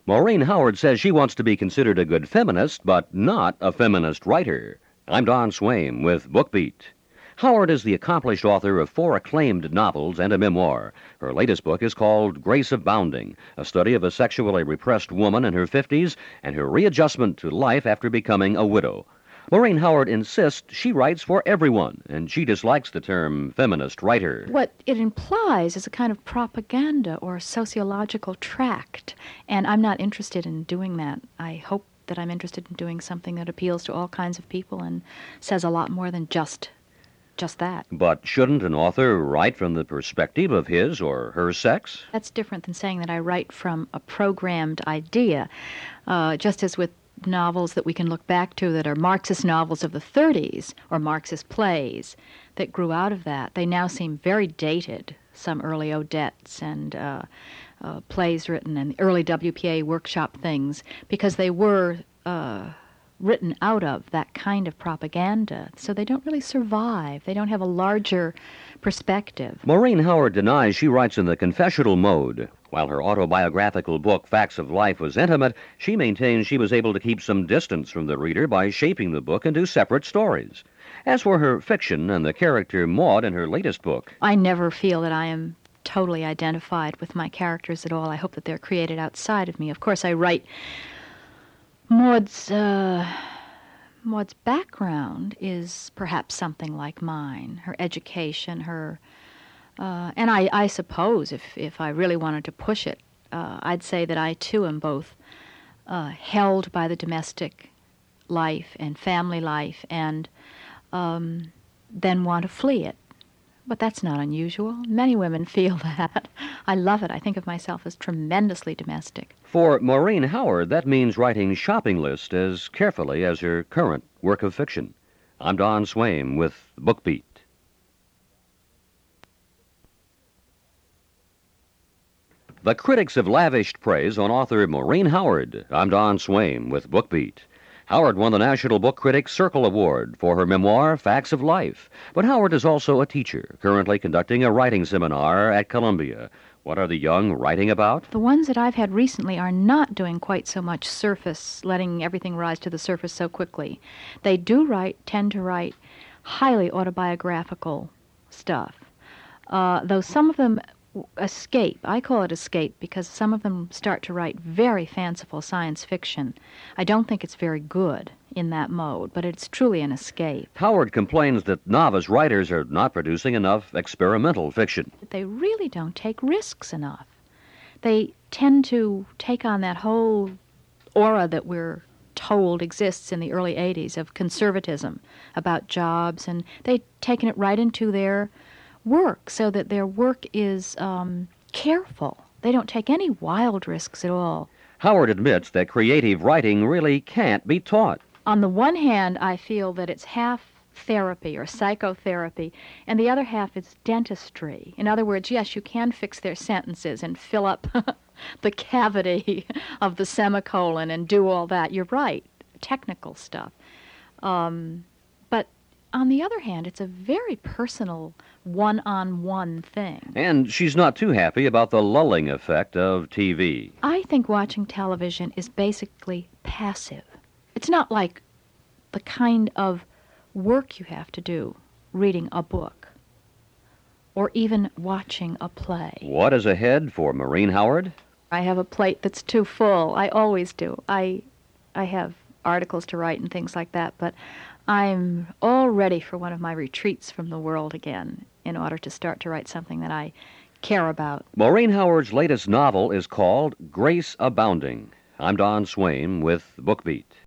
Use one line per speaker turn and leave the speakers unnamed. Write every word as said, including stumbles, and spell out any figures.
Maureen Howard says she wants to be considered a good feminist, but not a feminist writer. I'm Don Swaim with BookBeat. Howard is the accomplished author of four acclaimed novels and a memoir. Her latest book is called Grace Abounding, a study of a sexually repressed woman in her fifties and her readjustment to life after becoming a widow. Maureen Howard insists she writes for everyone, and she dislikes the term feminist writer.
What it implies is a kind of propaganda or sociological tract, and I'm not interested in doing that. I hope that I'm interested in doing something that appeals to all kinds of people and says a lot more than just just that.
But shouldn't an author write from the perspective of his or her sex?
That's different than saying that I write from a programmed idea, uh, just as with novels that we can look back to that are Marxist novels of the thirties or Marxist plays that grew out of that. They now seem very dated, some early Odettes and uh, uh, plays written and early W P A workshop things, because they were uh, written out of that kind of propaganda. So they don't really survive. They don't have a larger perspective.
Maureen Howard denies she writes in the confessional mode. While her autobiographical book, Facts of Life, was intimate, she maintains she was able to keep some distance from the reader by shaping the book into separate stories. As for her fiction and the character Maud in her latest book,
I never feel that I am totally identified with my characters at all. I hope that they're created outside of me. Of course, I write Maud's, uh, Maud's background is perhaps something like mine. Her education, her... Uh, and I, I suppose if, if I really wanted to push it, uh, I'd say that I, too, am both uh, held by the domestic life and family life and um, then want to flee it. But that's not unusual. Many women feel that. I love it. I think of myself as tremendously domestic.
For Maureen Howard, that means writing shopping lists as carefully as her current work of fiction. I'm Don Swaim with BookBeat. The critics have lavished praise on author Maureen Howard. I'm Don Swaim with BookBeat. Howard won the National Book Critics Circle Award for her memoir, Facts of Life. But Howard is also a teacher, currently conducting a writing seminar at Columbia. What are the young writing about?
The ones that I've had recently are not doing quite so much surface, letting everything rise to the surface so quickly. They do write, tend to write highly autobiographical stuff, uh, though some of them escape. I call it escape because some of them start to write very fanciful science fiction. I don't think it's very good in that mode, but it's truly an escape.
Howard complains that novice writers are not producing enough experimental fiction.
They really don't take risks enough. They tend to take on that whole aura that we're told exists in the early eighties of conservatism about jobs, and they've taken it right into their work, so that their work is um, careful. They don't take any wild risks at all.
Howard admits that creative writing really can't be taught.
On the one hand, I feel that it's half therapy or psychotherapy, and the other half is dentistry. In other words, yes, you can fix their sentences and fill up the cavity of the semicolon and do all that. You're right, technical stuff. Um, but on the other hand, it's a very personal one-on-one thing.
And she's not too happy about the lulling effect of T V.
I think watching television is basically passive. It's not like the kind of work you have to do, reading a book, or even watching a play.
What is ahead for Maureen Howard?
I have a plate that's too full. I always do. I, I have articles to write and things like that, but I'm all ready for one of my retreats from the world again in order to start to write something that I care about.
Maureen Howard's latest novel is called Grace Abounding. I'm Don Swaim with BookBeat.